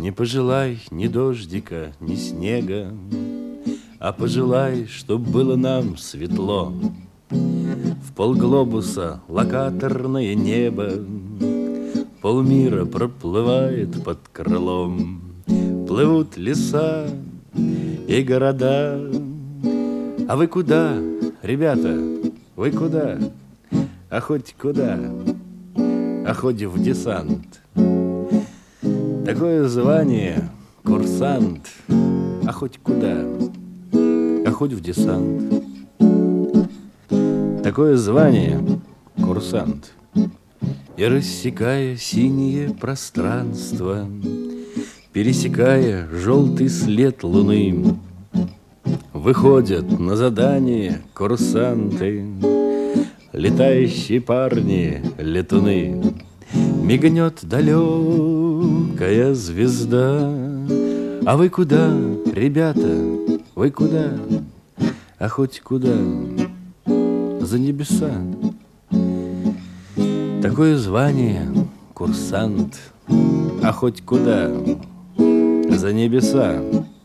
Не пожелай ни дождика, ни снега, а пожелай, чтоб было нам светло. В полглобуса локаторное небо, полмира проплывает под крылом. Плывут леса и города. А вы куда, ребята, вы куда? А хоть куда? А хоть в десант. Такое звание курсант. А хоть куда? А хоть в десант. Такое звание курсант. И рассекая синее пространство, пересекая желтый след луны, выходят на задание курсанты, летающие парни, летуны. Мигнет далекая звезда. А вы куда, ребята, вы куда? А хоть куда? За небеса. Такое звание курсант. А хоть куда? За небеса.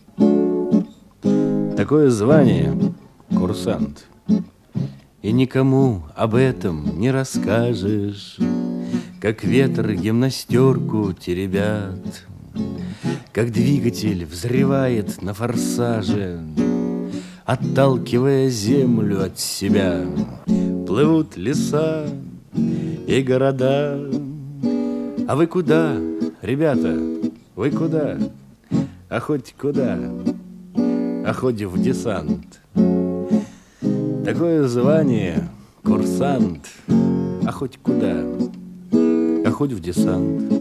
Такое звание курсант. И никому об этом не расскажешь, как ветер гимнастерку теребят, как двигатель взрывает на форсаже, отталкивая землю от себя. Плывут леса и города. А вы куда, ребята, вы куда? А хоть куда? А хоть в десант. Такое звание курсант. А хоть куда? А хоть в десант.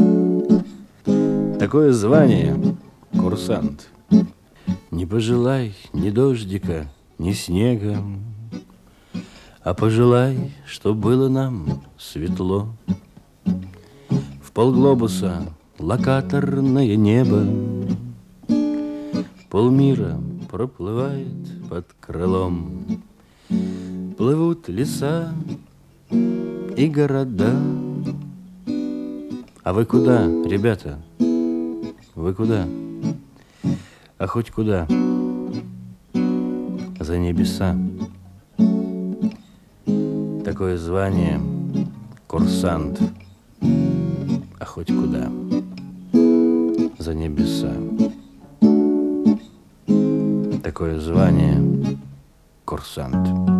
Такое звание курсант. Не пожелай ни дождика, ни снега, а пожелай, чтоб было нам светло. В полглобуса локаторное небо, полмира проплывает под крылом. Плывут леса и города. А вы куда, ребята? Вы куда? А хоть куда? За небеса. Такое звание курсант. А хоть куда? За небеса. Такое звание курсант.